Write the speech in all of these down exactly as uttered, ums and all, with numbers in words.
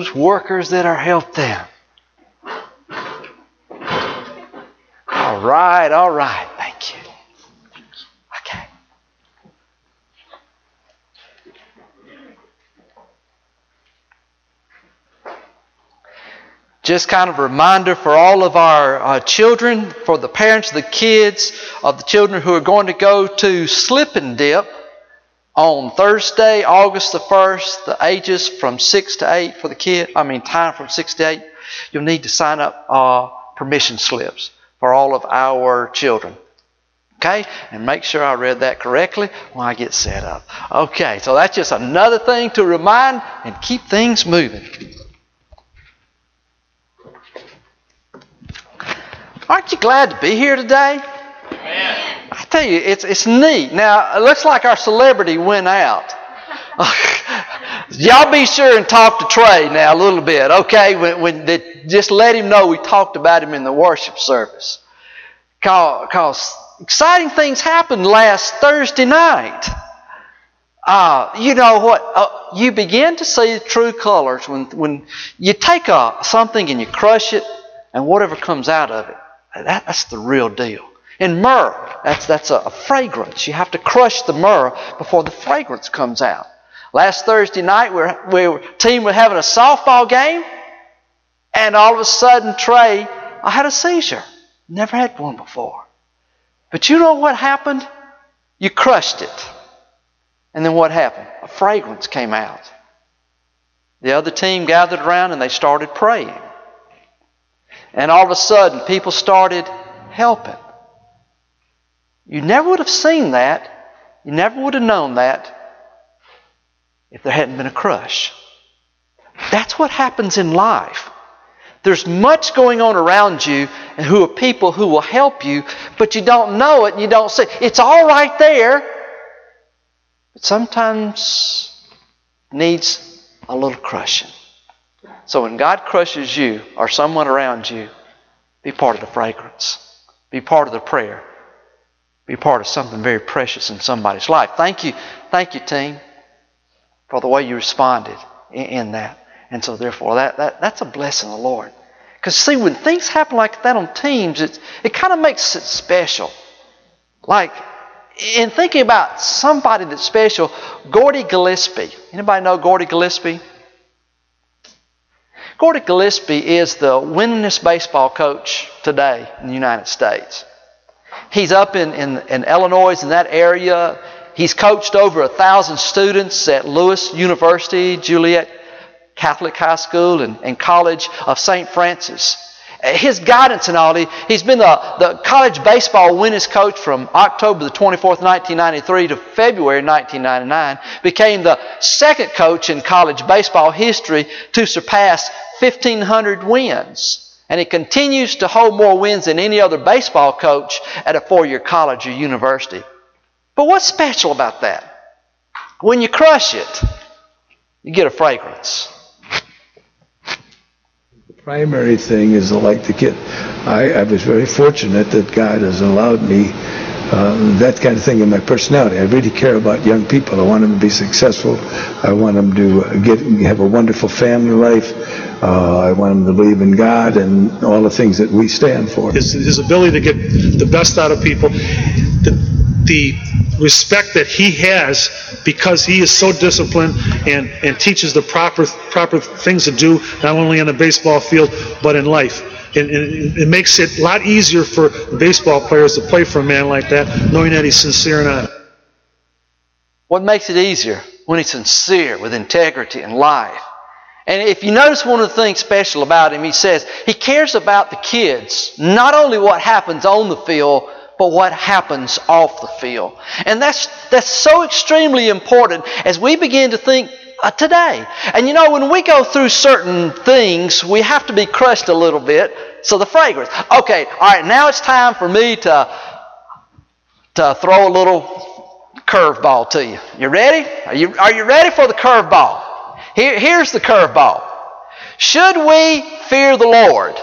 those workers that are helped them. All right, all right. Thank you. Okay. Just kind of a reminder for all of our uh, children, for the parents of the kids, of the children who are going to go to Slip and Dip on Thursday, August the first, the ages from six to eight for the kid, I mean time from six to eight, you'll need to sign up uh, permission slips for all of our children. Okay? And make sure I read that correctly when I get set up. Okay, so that's just another thing to remind and keep things moving. Aren't you glad to be here today? Amen. I tell you, it's it's neat. Now, it looks like our celebrity went out. Y'all be sure and talk to Trey now a little bit, okay? When, when they, just let him know we talked about him in the worship service. Because exciting things happened last Thursday night. Uh, you know what? Uh, you begin to see the true colors when, when you take a, something and you crush it, and whatever comes out of it, that, that's the real deal. In myrrh, that's, that's a, a fragrance. You have to crush the myrrh before the fragrance comes out. Last Thursday night, we were, we were, team were having a softball game, and all of a sudden, Trey, I had a seizure. Never had one before. But you know what happened? You crushed it. And then what happened? A fragrance came out. The other team gathered around and they started praying. And all of a sudden, people started helping. You never would have seen that. You never would have known that if there hadn't been a crush. That's what happens in life. There's much going on around you and who are people who will help you, but you don't know it and you don't see it. It's all right there, but sometimes it needs a little crushing. So when God crushes you or someone around you, be part of the fragrance. Be part of the prayer. Be part of something very precious in somebody's life. Thank you, thank you, team, for the way you responded in, in that. And so therefore, that, that that's a blessing of the Lord. Because see, when things happen like that on teams, it's, it kind of makes it special. Like, in thinking about somebody that's special, Gordy Gillespie. Anybody know Gordy Gillespie? Gordy Gillespie is the winningest baseball coach today in the United States. He's up in, in, in Illinois, in that area. He's coached over a thousand students at Lewis University, Juliet Catholic High School, and, and College of Saint Francis. His guidance and all, he, he's been the, the college baseball winningest coach from October the twenty-fourth, nineteen ninety-three to February nineteen ninety-nine. Became the second coach in college baseball history to surpass fifteen hundred wins. And he continues to hold more wins than any other baseball coach at a four-year college or university. But what's special about that? When you crush it, you get a fragrance. Primary thing is I like to get, I, I was very fortunate that God has allowed me uh, that kind of thing in my personality. I really care about young people. I want them to be successful. I want them to get have a wonderful family life. Uh, I want them to believe in God and all the things that we stand for. His, his ability to get the best out of people, the, the respect that he has because he is so disciplined and, and teaches the proper proper things to do, not only on the baseball field, but in life. And, and it makes it a lot easier for baseball players to play for a man like that, knowing that he's sincere and honest. What makes it easier? When he's sincere, with integrity and life. And if you notice one of the things special about him, he says he cares about the kids, not only what happens on the field, but what happens off the field. And that's that's so extremely important as we begin to think uh, today. And you know, when we go through certain things, we have to be crushed a little bit. So the fragrance. Okay, all right, now it's time for me to, to throw a little curveball to you. You ready? Are you, are you ready for the curveball? Here, here's the curveball. Should we fear the Lord?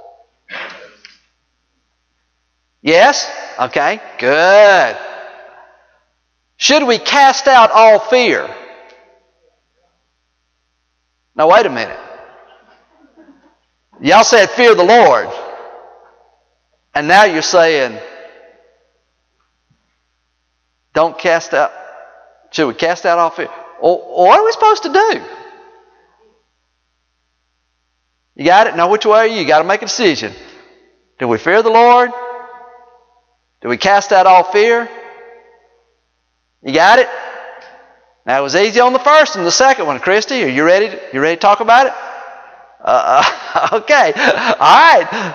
Yes? Okay, good. Should we cast out all fear? Now wait a minute. Y'all said fear the Lord. And now you're saying, don't cast out. Should we cast out all fear? Or, or what are we supposed to do? You got it? Now which way are you? You got to make a decision. Do we fear the Lord? Do we cast out all fear? You got it? Now it was easy on the first and the second one. Christy, are you ready to, you ready to talk about it? Uh, okay. All right.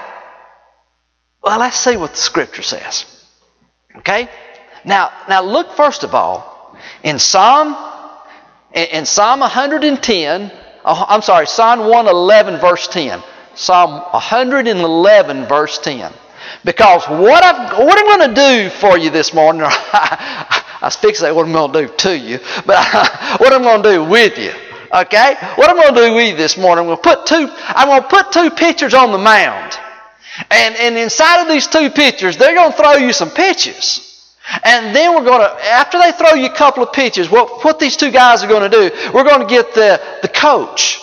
Well, let's see what the Scripture says. Okay? Now, now look first of all in Psalm in, in Psalm one hundred ten. Oh, I'm sorry, Psalm one eleven verse ten. Psalm one hundred eleven verse ten. Because what I've what I'm going to do for you this morning, or I, I was fixing to say what I'm going to do to you, but what I'm going to do with you. Okay? What I'm going to do with you this morning, I'm going to put two. I'm going to put two pictures on the mound. And, and inside of these two pitchers, they're going to throw you some pitches. And then we're going to, after they throw you a couple of pitches, what, what these two guys are going to do, we're going to get the, the coach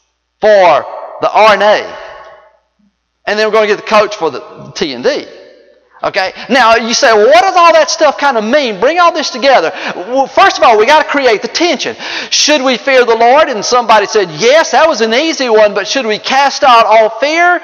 for the R and A. And then we're going to get the coach for the T and D. Okay? Now, you say, well, what does all that stuff kind of mean? Bring all this together. Well, first of all, we got to create the tension. Should we fear the Lord? And somebody said, yes, that was an easy one, but should we cast out all fear?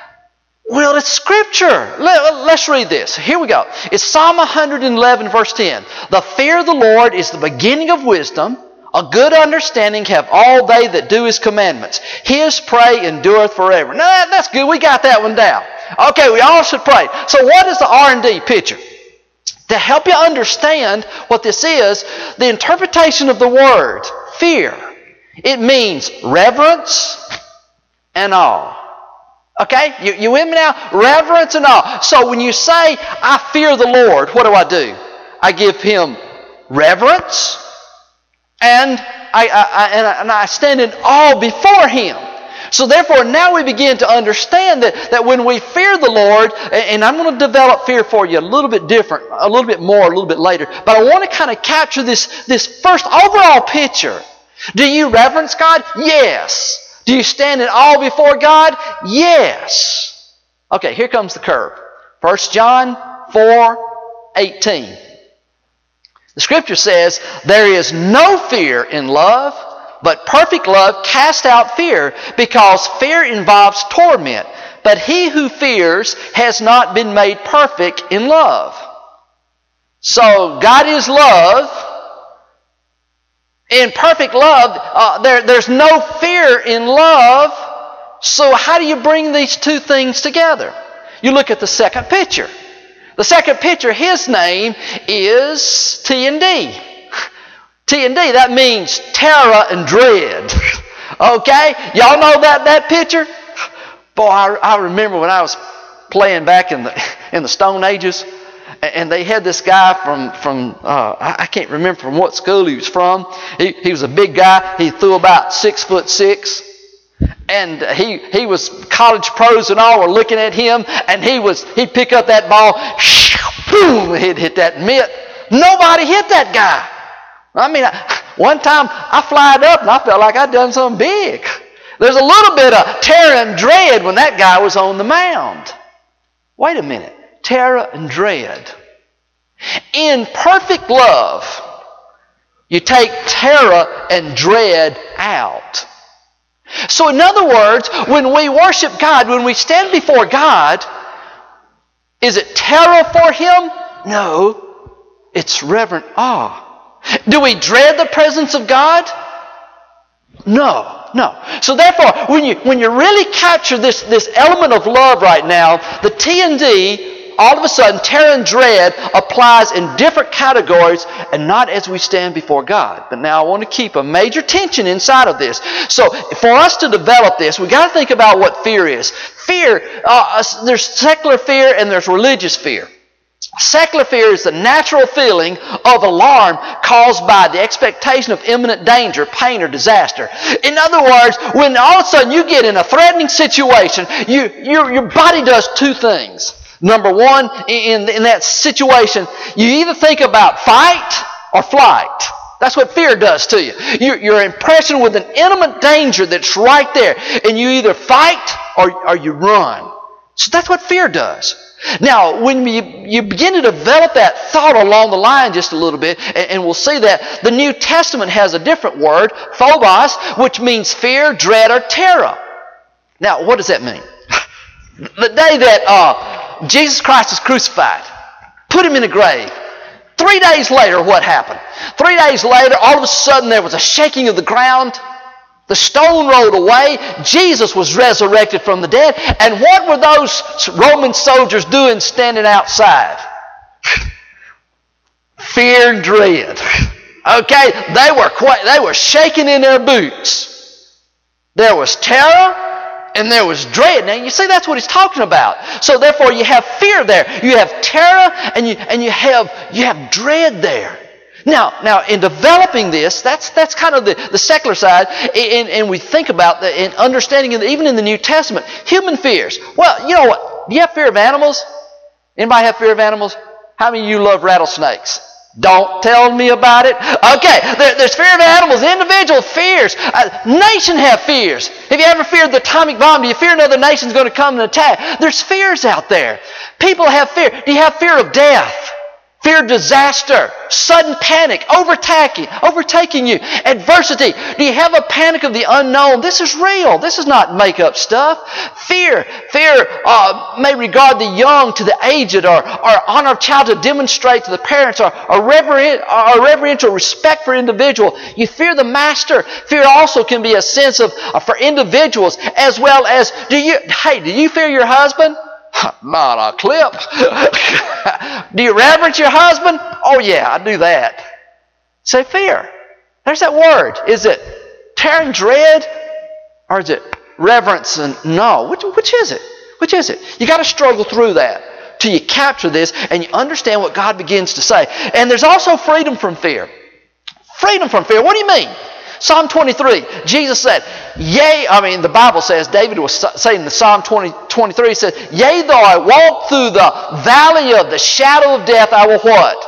Well, it's Scripture. Let's read this. Here we go. It's Psalm one hundred eleven, verse ten. The fear of the Lord is the beginning of wisdom. A good understanding have all they that do His commandments. His pray endureth forever. Now, that's good. We got that one down. Okay, we all should pray. So what is the R and D picture? To help you understand what this is, the interpretation of the word, fear, it means reverence and awe. Okay? You, you with me now? Reverence and awe. So when you say, I fear the Lord, what do I do? I give Him reverence and I, I, I, and I, and I stand in awe before Him. So therefore, now we begin to understand that, that when we fear the Lord, and I'm going to develop fear for you a little bit different, a little bit more, a little bit later, but I want to kind of capture this, this first overall picture. Do you reverence God? Yes. Do you stand in awe before God? Yes. Okay, here comes the curve. First John four eighteen. The Scripture says, there is no fear in love, but perfect love casts out fear, because fear involves torment. But he who fears has not been made perfect in love. So God is love. In perfect love, uh, there, there's no fear in love. So how do you bring these two things together? You look at the second picture. The second picture, his name is T and D. T and D, that means terror and dread. Okay? Y'all know that, that picture? Boy, I, I remember when I was playing back in the in the Stone Ages, and they had this guy from, from uh, I can't remember from what school he was from. He, he was a big guy. He threw about six foot six. And he, he was, college pros and all were looking at him, and he was, he'd pick up that ball, boom, he'd hit that mitt. Nobody hit that guy. I mean, I, one time I flied up and I felt like I'd done something big. There's a little bit of terror and dread when that guy was on the mound. Wait a minute. Terror and dread. In perfect love, you take terror and dread out. So in other words, when we worship God, when we stand before God, is it terror for Him? No. It's reverent awe. Do we dread the presence of God? No, no. So therefore, when you when you really capture this, this element of love right now, the T and D, all of a sudden, terror and dread applies in different categories and not as we stand before God. But now I want to keep a major tension inside of this. So for us to develop this, we've got to think about what fear is. Fear, uh, there's secular fear and there's religious fear. Secular fear is the natural feeling of alarm caused by the expectation of imminent danger, pain, or disaster. In other words, when all of a sudden you get in a threatening situation, you, your, your body does two things. Number one, in, in that situation, you either think about fight or flight. That's what fear does to you. You're, you're impressioned with an imminent danger that's right there, and you either fight or, or you run. So that's what fear does. Now, when you, you begin to develop that thought along the line just a little bit, and, and we'll see that the New Testament has a different word, phobos, which means fear, dread, or terror. Now, what does that mean? The day that uh, Jesus Christ was crucified, put him in a grave. Three days later, what happened? Three days later, all of a sudden there was a shaking of the ground. The stone rolled away. Jesus was resurrected from the dead. And what were those Roman soldiers doing standing outside? Fear and dread. Okay? They were quite, they were shaking in their boots. There was terror and there was dread. Now you see, that's what he's talking about. So therefore you have fear there. You have terror and you and you have you have dread there. Now, now, in developing this, that's that's kind of the, the secular side, and, and we think about the in understanding, in the, even in the New Testament, human fears. Well, you know what? Do you have fear of animals? Anybody have fear of animals? How many of you love rattlesnakes? Don't tell me about it. Okay, there, there's fear of animals, individual fears. Uh, nation have fears. Have you ever feared the atomic bomb? Do you fear another nation's going to come and attack? There's fears out there. People have fear. Do you have fear of death? Fear of disaster, sudden panic, overtaking, overtaking you, adversity. Do you have a panic of the unknown? This is real. This is not make-up stuff. Fear, fear uh, may regard the young to the aged, or, or honor of child to demonstrate to the parents, or, or, reverent, or reverential respect for individual. You fear the master. Fear also can be a sense of uh, for individuals, as well as, do you? Hey, do you fear your husband? Not a clip. Do you reverence your husband? Oh yeah, I do that. Say fear. There's that word. Is it terror and dread? Or is it reverence and no? Which, which is it? Which is it? You got to struggle through that till you capture this and you understand what God begins to say. And there's also freedom from fear. Freedom from fear. What do you mean? Psalm twenty-three, Jesus said, yea, I mean, the Bible says, David was saying in the Psalm twenty, twenty-three, he said, yea, though I walk through the valley of the shadow of death, I will what?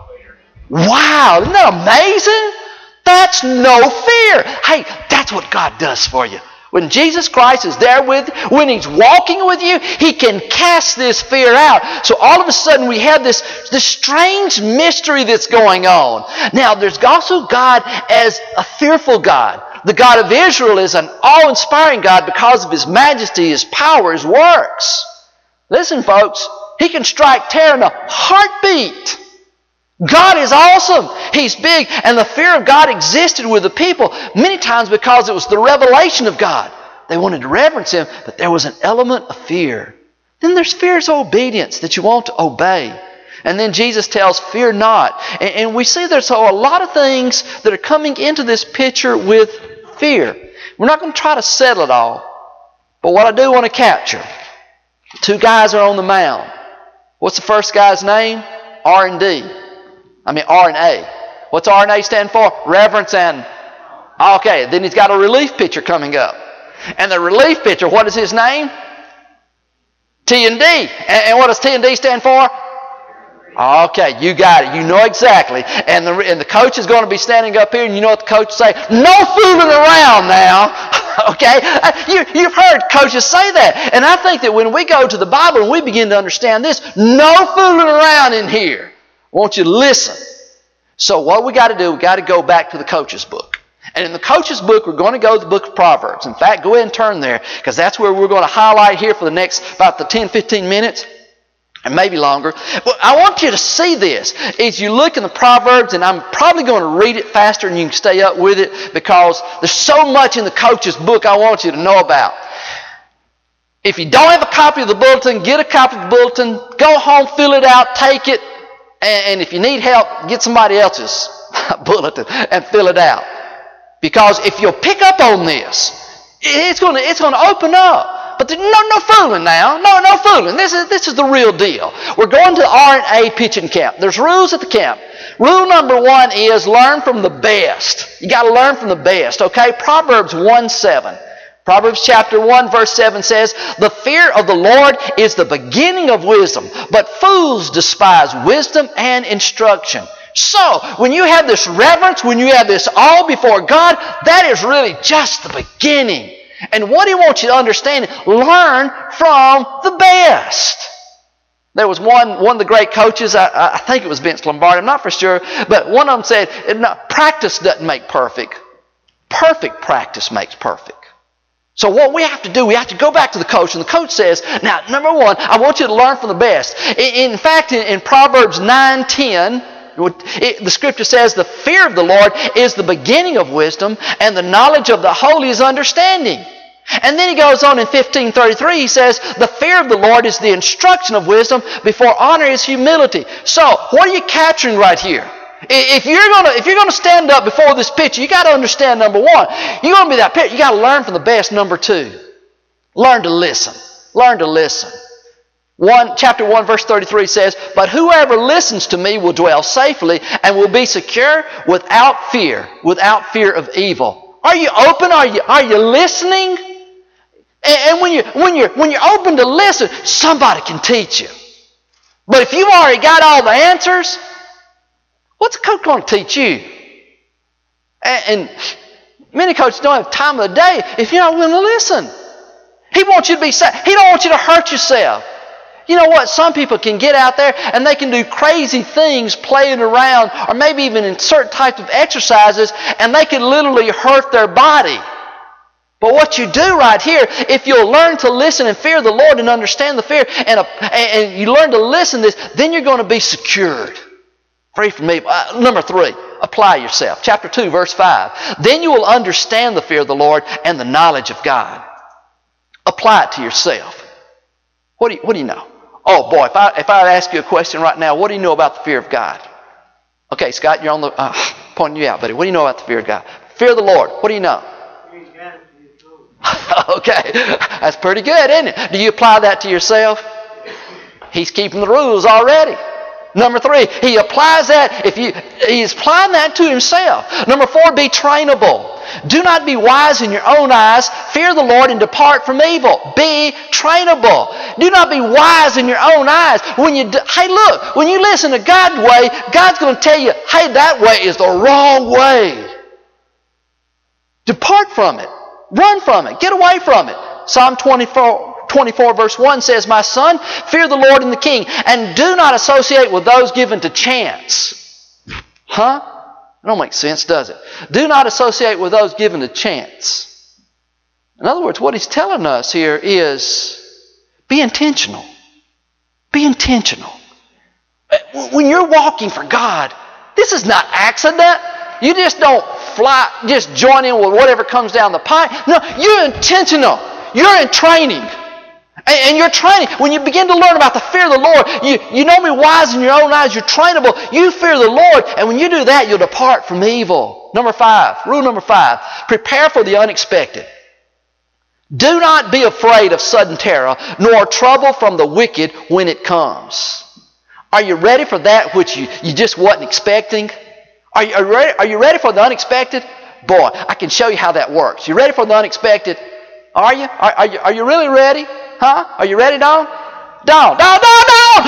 Wow, isn't that amazing? That's no fear. Hey, that's what God does for you. When Jesus Christ is there with you, when He's walking with you, He can cast this fear out. So all of a sudden we have this, this strange mystery that's going on. Now there's also God as a fearful God. The God of Israel is an awe-inspiring God because of His majesty, His power, His works. Listen, folks, He can strike terror in a heartbeat. God is awesome. He's big. And the fear of God existed with the people many times because it was the revelation of God. They wanted to reverence Him, but there was an element of fear. Then there's fear's obedience, that you want to obey. And then Jesus tells, fear not. And, and we see there's a lot of things that are coming into this picture with fear. We're not going to try to settle it all. But what I do want to capture, two guys are on the mound. What's the first guy's name? R and D. I mean, R and A. What's R and A stand for? Reverence and... Okay, then he's got a relief pitcher coming up. And the relief pitcher, what is his name? T and D. And what does T and D stand for? Okay, you got it. You know exactly. And the, and the coach is going to be standing up here, and you know what the coach will say? No fooling around now. Okay? You, you've heard coaches say that. And I think that when we go to the Bible and we begin to understand this, no fooling around in here. I want you to listen. So what we got to do, we got to go back to the coach's book. And in the coach's book, we're going to go to the book of Proverbs. In fact, go ahead and turn there, because that's where we're going to highlight here for the next about the ten, fifteen minutes, and maybe longer. But I want you to see this. As you look in the Proverbs, and I'm probably going to read it faster and you can stay up with it, because there's so much in the coach's book I want you to know about. If you don't have a copy of the bulletin, get a copy of the bulletin, go home, fill it out, take it, and if you need help, get somebody else's bulletin and fill it out. Because if you'll pick up on this, it's going to, it's going to open up. But no, no fooling now. No, no fooling. This is, this is the real deal. We're going to the R and A pitching camp. There's rules at the camp. Rule number one is learn from the best. You got to learn from the best, okay? Proverbs one seven. Proverbs chapter one verse seven says, the fear of the Lord is the beginning of wisdom, but fools despise wisdom and instruction. So, when you have this reverence, when you have this awe before God, that is really just the beginning. And what he wants you to understand, learn from the best. There was one, one of the great coaches, I, I think it was Vince Lombardi, I'm not for sure, but one of them said, no, practice doesn't make perfect. Perfect practice makes perfect. So what we have to do, we have to go back to the coach, and the coach says, now, number one, I want you to learn from the best. In, in fact, in, in Proverbs nine ten, it, the Scripture says, the fear of the Lord is the beginning of wisdom, and the knowledge of the holy is understanding. And then he goes on in fifteen thirty-three, he says, the fear of the Lord is the instruction of wisdom, before honor is humility. So, what are you capturing right here? If you're gonna, if you're gonna stand up before this picture, you got to understand, number one, you're gonna be that picture. You got to learn from the best. Number two, learn to listen. Learn to listen. One chapter one verse thirty-three says, "But whoever listens to me will dwell safely and will be secure without fear, without fear of evil." Are you open? Are you are you listening? And, and when you when you're when you're open to listen, somebody can teach you. But if you've already got all the answers, what's a coach going to teach you? And, and many coaches don't have time of the day if you're not willing to listen. He wants you to be safe. He don't want you to hurt yourself. You know what? Some people can get out there and they can do crazy things playing around, or maybe even in certain types of exercises, and they can literally hurt their body. But what you do right here, if you'll learn to listen and fear the Lord and understand the fear, and, and you learn to listen to this, then you're going to be secured. Free from evil. Uh, number three, apply yourself. Chapter two, verse five. Then you will understand the fear of the Lord and the knowledge of God. Apply it to yourself. What do you, what do you know? Oh boy, if I if I ask you a question right now, what do you know about the fear of God? Okay, Scott, you're on the uh, pointing you out, buddy. What do you know about the fear of God? Fear of the Lord. What do you know? Okay, that's pretty good, isn't it? Do you apply that to yourself? He's keeping the rules already. Number three, he applies that. If you, he's applying that to himself. Number four, be trainable. Do not be wise in your own eyes. Fear the Lord and depart from evil. Be trainable. Do not be wise in your own eyes. When you, hey, look, when you listen to God's way, God's going to tell you, hey, that way is the wrong way. Depart from it. Run from it. Get away from it. Psalm twenty-four, twenty-four verse one says, "My son, fear the Lord and the King, and do not associate with those given to chance." Huh? That don't make sense, does it? Do not associate with those given to chance. In other words, what he's telling us here is be intentional. Be intentional. When you're walking for God, this is not accident. You just don't fly, just join in with whatever comes down the pipe. No, you're intentional. You're in training. And you're training. When you begin to learn about the fear of the Lord, you, you don't be wise in your own eyes. You're trainable. You fear the Lord. And when you do that, you'll depart from evil. Number five, rule number five, prepare for the unexpected. Do not be afraid of sudden terror, nor trouble from the wicked when it comes. Are you ready for that which you, you just wasn't expecting? Are you, are, you ready, are you ready for the unexpected? Boy, I can show you how that works. You ready for the unexpected? Are you? Are, are you, are you really ready? Huh? Are you ready, Dawn? Dawn, Dawn, Dawn, Dawn!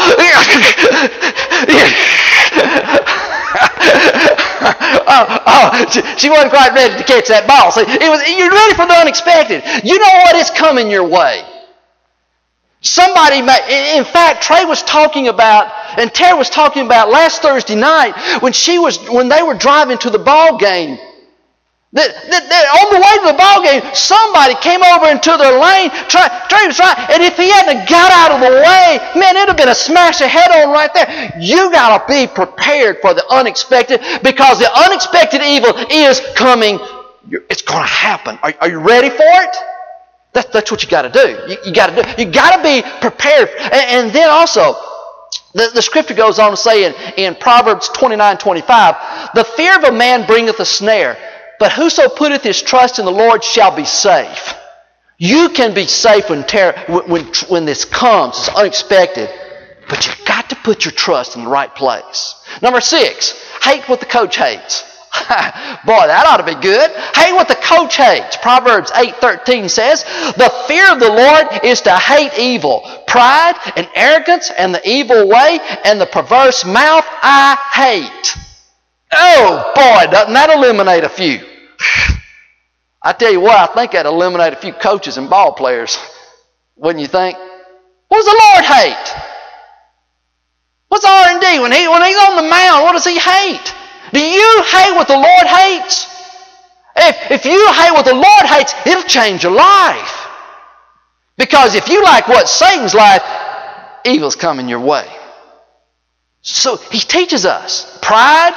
oh, oh she, she wasn't quite ready to catch that ball. So it was, you're ready for the unexpected. You know what is coming your way. Somebody may, in fact, Trey was talking about, and Tara was talking about last Thursday night when she was, when they were driving to the ball game. That, that, that on the way to the ball game, somebody came over into their lane. Trey, Trey was right, and if he hadn't got out of the way, man, it'd have been a smash of head on right there. You got to be prepared for the unexpected, because the unexpected evil is coming. It's going to happen. Are, are you ready for it? That's, that's what you got to do. You, you got to do. You got to be prepared. And, and then also, the, the scripture goes on to say in, in Proverbs twenty-nine twenty-five, "The fear of a man bringeth a snare, but whoso putteth his trust in the Lord shall be safe." You can be safe when terror, when, when this comes. It's unexpected. But you've got to put your trust in the right place. Number six, hate what the coach hates. Boy, that ought to be good. Hate what the coach hates. Proverbs eight thirteen says, "The fear of the Lord is to hate evil, pride and arrogance and the evil way and the perverse mouth I hate." Oh boy, doesn't that eliminate a few? I tell you what, I think that'd eliminate a few coaches and ball players. Wouldn't you think? What does the Lord hate? What's R and D? When, he, when he's on the mound, what does he hate? Do you hate what the Lord hates? If, if you hate what the Lord hates, it'll change your life. Because if you like what Satan's like, evil's coming your way. So he teaches us pride,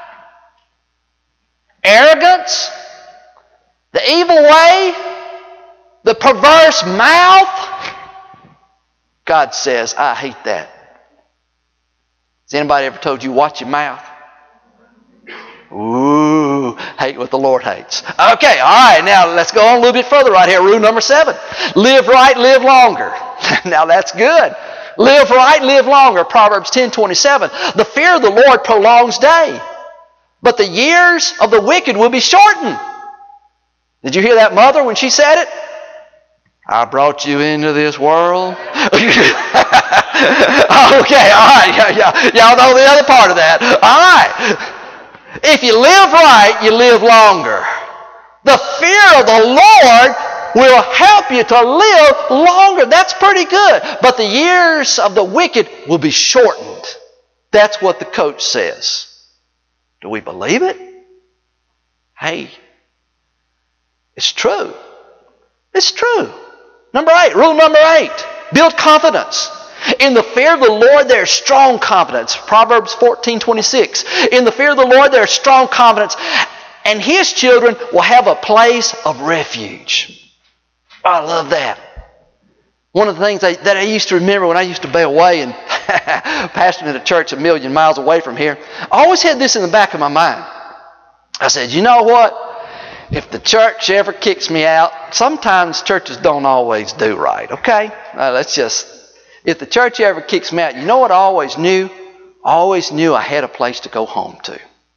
arrogance, the evil way, the perverse mouth. God says, I hate that. Has anybody ever told you, watch your mouth? Ooh, hate what the Lord hates. Okay, all right, now let's go on a little bit further right here. Rule number seven. Live right, live longer. Now that's good. Live right, live longer. Proverbs ten twenty-seven. The fear of the Lord prolongs day, but the years of the wicked will be shortened. Did you hear that mother when she said it? I brought you into this world. Okay, all right. Yeah, yeah. Y'all know the other part of that. All right. If you live right, you live longer. The fear of the Lord will help you to live longer. That's pretty good. But the years of the wicked will be shortened. That's what the coach says. Do we believe it? Hey, it's true. It's true. Number eight, rule number eight, build confidence. In the fear of the Lord, there is strong confidence. Proverbs fourteen twenty-six. In the fear of the Lord, there is strong confidence, and His children will have a place of refuge. I love that. One of the things I, that I used to remember when I used to be away and pastoring at a church a million miles away from here, I always had this in the back of my mind. I said, you know what? If the church ever kicks me out, sometimes churches don't always do right, okay? Uh, let's just... If the church ever kicks me out, you know what I always knew? I always knew I had a place to go home to.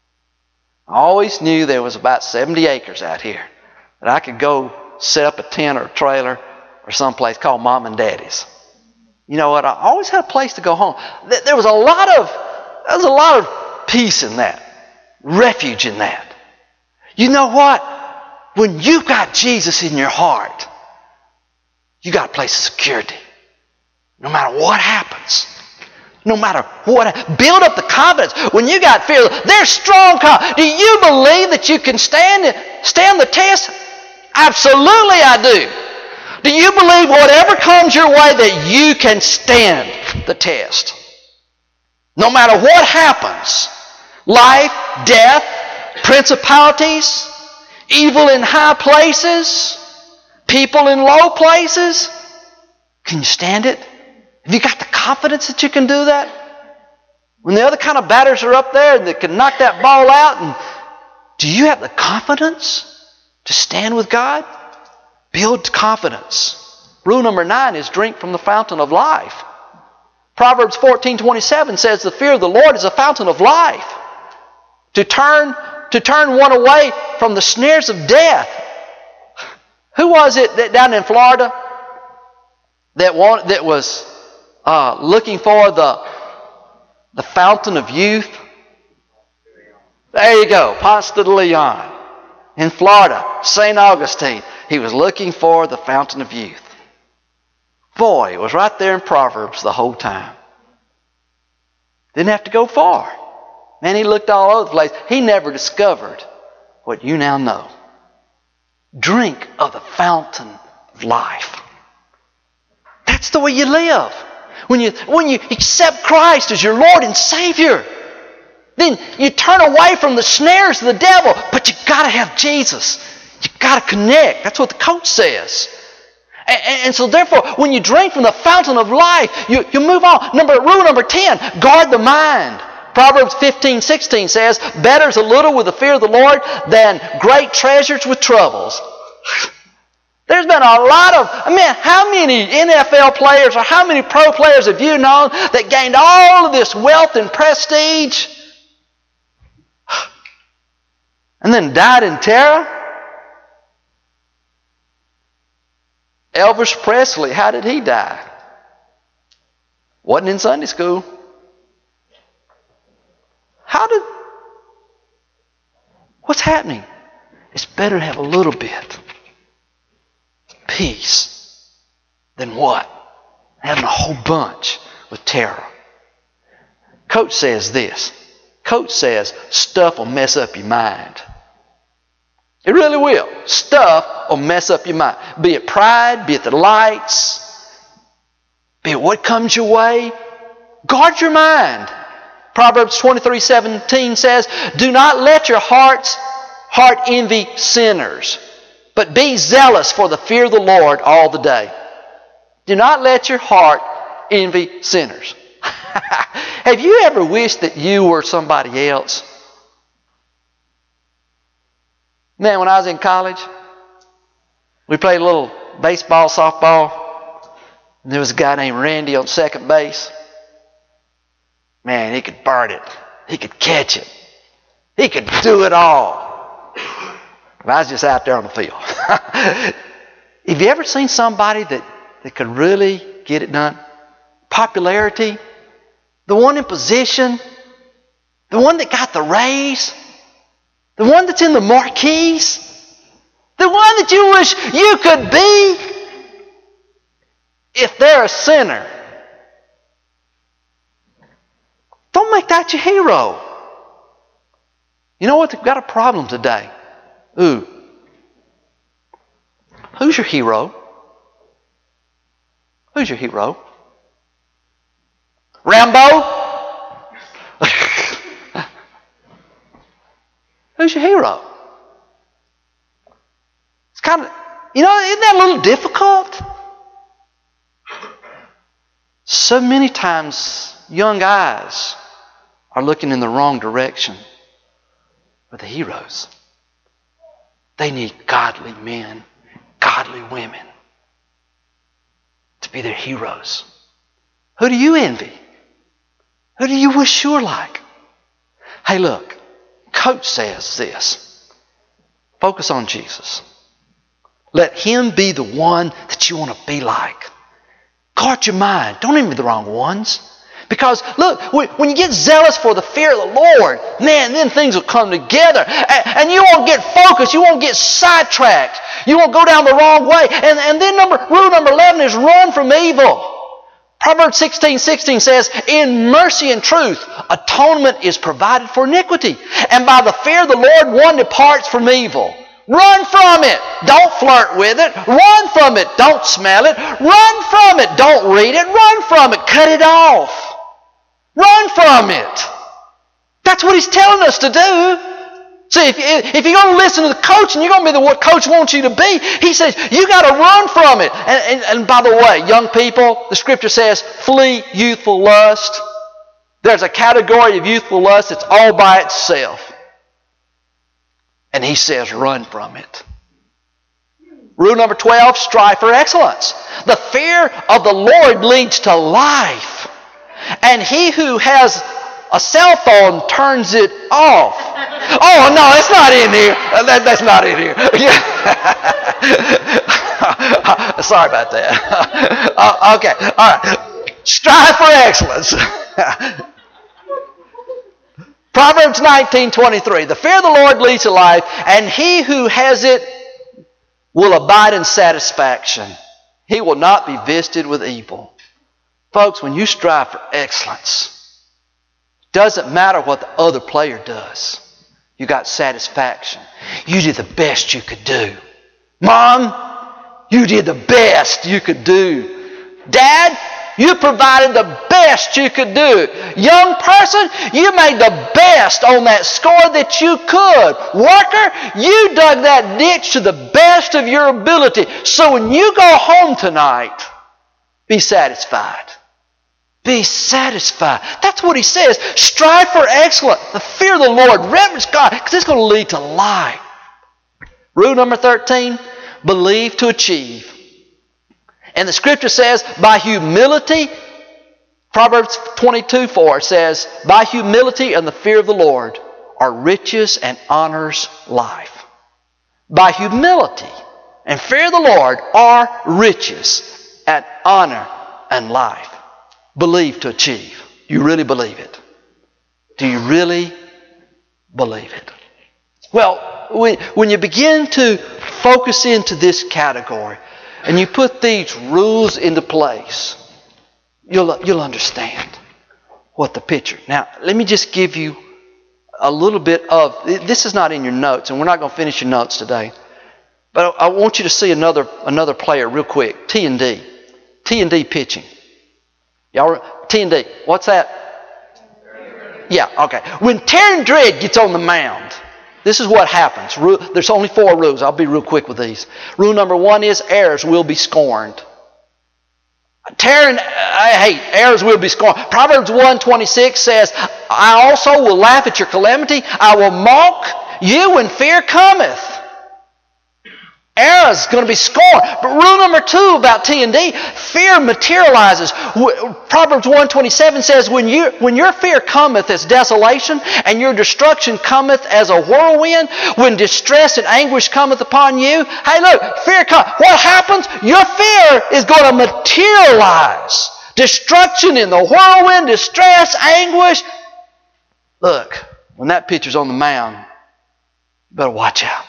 I always knew there was about seventy acres out here that I could go set up a tent or a trailer or someplace called Mom and Daddy's. You know what? I always had a place to go home. There was a lot of, there was a lot of peace in that, refuge in that. You know what? When you've got Jesus in your heart, you got a place of security. No matter what happens. No matter what. Build up the confidence. When you got fear, there's strong confidence. Do you believe that you can stand, stand the test? Absolutely I do. Do you believe whatever comes your way that you can stand the test? No matter what happens. Life, death, principalities, evil in high places, people in low places. Can you stand it? Have you got the confidence that you can do that? When the other kind of batters are up there and they can knock that ball out, and do you have the confidence to stand with God? Build confidence. Rule number nine is drink from the fountain of life. Proverbs fourteen twenty-seven says the fear of the Lord is a fountain of life. To turn, to turn one away from the snares of death. Who was it that down in Florida that, wanted, that was... Uh, looking for the, the fountain of youth? There you go, Ponce de Leon. In Florida, Saint Augustine. He was looking for the fountain of youth. Boy, it was right there in Proverbs the whole time. Didn't have to go far. Man, he looked all over the place. He never discovered what you now know. Drink of the fountain of life. That's the way you live. When you, when you accept Christ as your Lord and Savior, then you turn away from the snares of the devil, but you've got to have Jesus. You've got to connect. That's what the coach says. And, and, and so therefore, when you drink from the fountain of life, you, you move on. Number, rule number ten, guard the mind. Proverbs fifteen sixteen says, better is a little with the fear of the Lord than great treasures with troubles. There's been a lot of, I mean, how many N F L players or how many pro players have you known that gained all of this wealth and prestige and then died in terror? Elvis Presley, how did he die? Wasn't in Sunday school. How did, what's happening? It's better to have a little bit peace than what? Having a whole bunch with terror. Coach says this. Coach says stuff will mess up your mind. It really will. Stuff will mess up your mind. Be it pride, be it the lights, be it what comes your way. Guard your mind. Proverbs twenty-three seventeen says, do not let your hearts heart envy sinners, but be zealous for the fear of the Lord all the day. Do not let your heart envy sinners. Have you ever wished that you were somebody else? Man, when I was in college, we played a little baseball, softball, and there was a guy named Randy on second base. Man, he could burn it. He could catch it. He could do it all. But I was just out there on the field. Have you ever seen somebody that, that could really get it done? Popularity, the one in position, the one that got the raise, the one that's in the marquees, the one that you wish you could be. If they're a sinner, don't make that your hero. You know what? They've got a problem today. Ooh. Who's your hero? Who's your hero? Rambo? Who's your hero? It's kind of, you know, isn't that a little difficult? So many times young eyes are looking in the wrong direction with the heroes. They need godly men, godly women to be their heroes. Who do you envy? Who do you wish you were like? Hey, look, Coach says this. Focus on Jesus. Let Him be the one that you want to be like. Guard your mind. Don't envy the wrong ones. Because, look, when you get zealous for the fear of the Lord, man, then things will come together. And you won't get focused. You won't get sidetracked. You won't go down the wrong way. And, and then number, rule number eleven is run from evil. Proverbs sixteen sixteen says, in mercy and truth, atonement is provided for iniquity. And by the fear of the Lord, one departs from evil. Run from it. Don't flirt with it. Run from it. Don't smell it. Run from it. Don't read it. Run from it. Cut it off. Run from it. That's what He's telling us to do. See, if, if you're going to listen to the coach and you're going to be the what coach wants you to be, he says, you got to run from it. And, and, and by the way, young people, the Scripture says, flee youthful lust. There's a category of youthful lust that's all by itself. And he says, run from it. Rule number twelve, strive for excellence. The fear of the Lord leads to life. And he who has a cell phone turns it off. Oh, no, it's not in here. That, that's not in here. Sorry about that. uh, okay, all right. Strive for excellence. Proverbs nineteen twenty-three. The fear of the Lord leads to life, and he who has it will abide in satisfaction. He will not be visited with evil. Folks, when you strive for excellence, it doesn't matter what the other player does. You got satisfaction. You did the best you could do. Mom, you did the best you could do. Dad, you provided the best you could do. Young person, you made the best on that score that you could. Worker, you dug that ditch to the best of your ability. So when you go home tonight, be satisfied. Be satisfied. That's what he says. Strive for excellence. The fear of the Lord. Reverence God. Because it's going to lead to life. Rule number thirteen. Believe to achieve. And the Scripture says, by humility, Proverbs twenty-two four says, by humility and the fear of the Lord are riches and honors life. By humility and fear of the Lord are riches and honor and life. Believe to achieve. Do you really believe it? Do you really believe it? Well, when, when you begin to focus into this category and you put these rules into place, you'll, you'll understand what the picture. Now, let me just give you a little bit of, this is not in your notes, and we're not going to finish your notes today, but I want you to see another another player real quick, T and D. T and D pitching. Y'all, T and D, what's that? Yeah, okay. When Terran Dredd gets on the mound, this is what happens. There's only four rules. I'll be real quick with these. Rule number one is errors will be scorned. Terran, I hate, errors will be scorned. Proverbs one twenty-six says, I also will laugh at your calamity. I will mock you when fear cometh. Errors going to be scorned. But rule number two about T and D, fear materializes. Proverbs one twenty-seven says, when, you, when your fear cometh as desolation, and your destruction cometh as a whirlwind, when distress and anguish cometh upon you, hey look, fear comes. What happens? Your fear is going to materialize. Destruction in the whirlwind, distress, anguish. Look, when that pitcher's on the mound, you better watch out.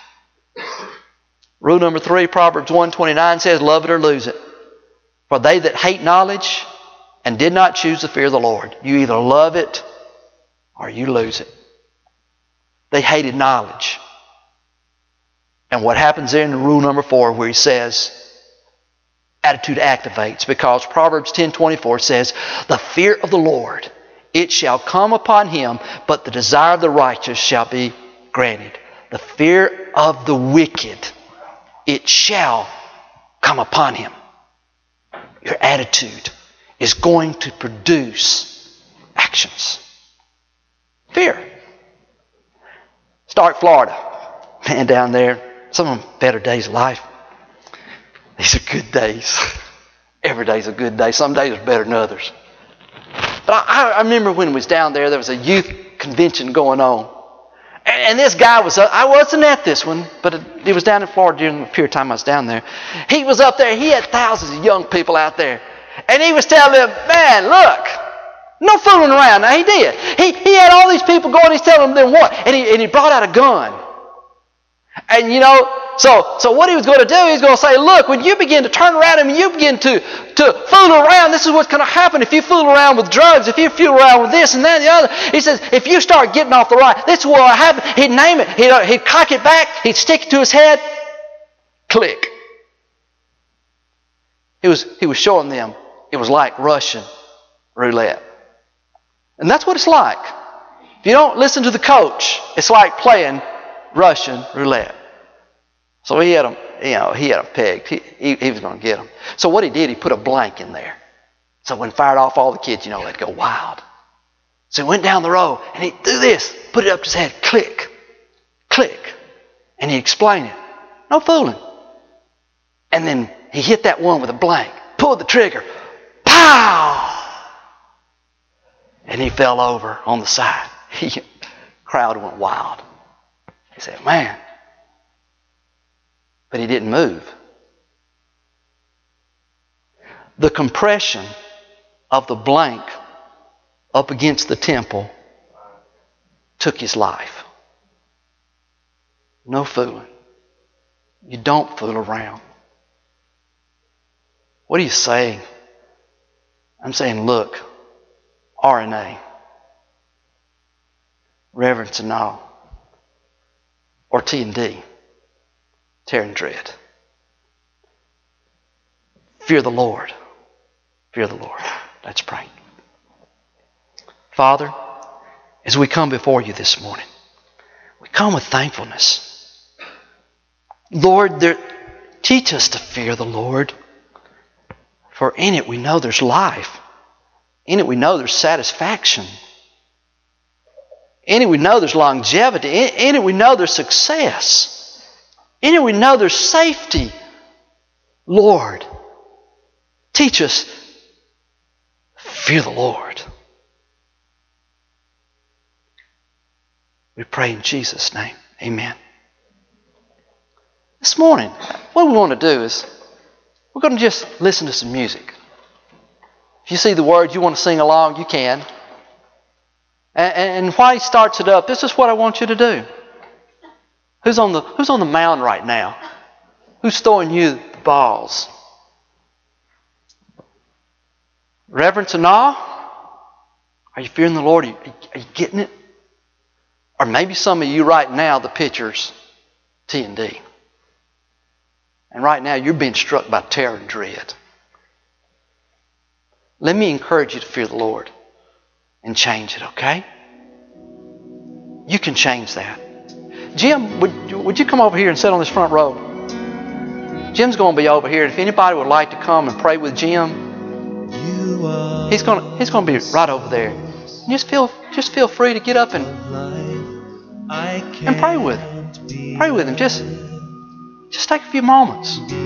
Rule number three, Proverbs one twenty-nine says, love it or lose it. For they that hate knowledge and did not choose the fear of the Lord. You either love it or you lose it. They hated knowledge. And what happens there in rule number four where he says, attitude activates, because Proverbs ten twenty-four says, the fear of the Lord, it shall come upon him, but the desire of the righteous shall be granted. The fear of the wicked, it shall come upon him. Your attitude is going to produce actions. Fear. Stark, Florida. Man, down there, some of them better days of life. These are good days. Every day's a good day. Some days are better than others. But I, I remember when we was down there, there was a youth convention going on. And this guy was up, I wasn't at this one, but it, it was down in Florida during the period of time I was down there. He was up there, he had thousands of young people out there. And he was telling them, man, look, no fooling around. Now he did. He, he had all these people going, he's telling them what? And he, and he brought out a gun. And you know, so so what he was going to do, he was going to say, look, when you begin to turn around and you begin to, to fool around, this is what's going to happen. If you fool around with drugs, if you fool around with this and that and the other, he says, if you start getting off the right, this is what will happen. He'd name it. He'd, uh, he'd cock it back. He'd stick it to his head. Click. He was, he was showing them it was like Russian roulette. And that's what it's like. If you don't listen to the coach, it's like playing Russian roulette. So he had them, you know, he had them pegged. He, he, he was going to get them. So what he did, he put a blank in there. So when he fired off, all the kids, you know, they'd go wild. So he went down the row and he'd do this, put it up to his head, click, click. And he'd explain it. No fooling. And then he hit that one with a blank, pulled the trigger, pow! And he fell over on the side. The crowd went wild. He said, man. But he didn't move. The compression of the blank up against the temple took his life. No fooling. You don't fool around. What are you saying? I'm saying, look, R N A, reverence and awe, or T and D, Terran Dredd. Fear the Lord. Fear the Lord. Let's pray. Father, as we come before you this morning, we come with thankfulness. Lord, there, teach us to fear the Lord. For in it we know there's life. In it we know there's satisfaction. In it we know there's longevity. In, in it we know there's success. In it we know there's safety. Lord, teach us fear the Lord. We pray in Jesus' name. Amen. This morning, what we want to do is we're going to just listen to some music. If you see the words, you want to sing along, you can. And, and while he starts it up, this is what I want you to do. Who's on the Who's on the mound right now? Who's throwing you the balls? Reverence and awe? Are you fearing the Lord? Are you, are you getting it? Or maybe some of you right now, the pitcher's T and D. And right now you're being struck by terror and dread. Let me encourage you to fear the Lord and change it, okay? You can change that. Jim, would, would you come over here and sit on this front row? Jim's going to be over here. If anybody would like to come and pray with Jim, he's going to, he's going to be right over there. Just feel, just feel free to get up and, and pray with him. Pray with him. Just, just take a few moments.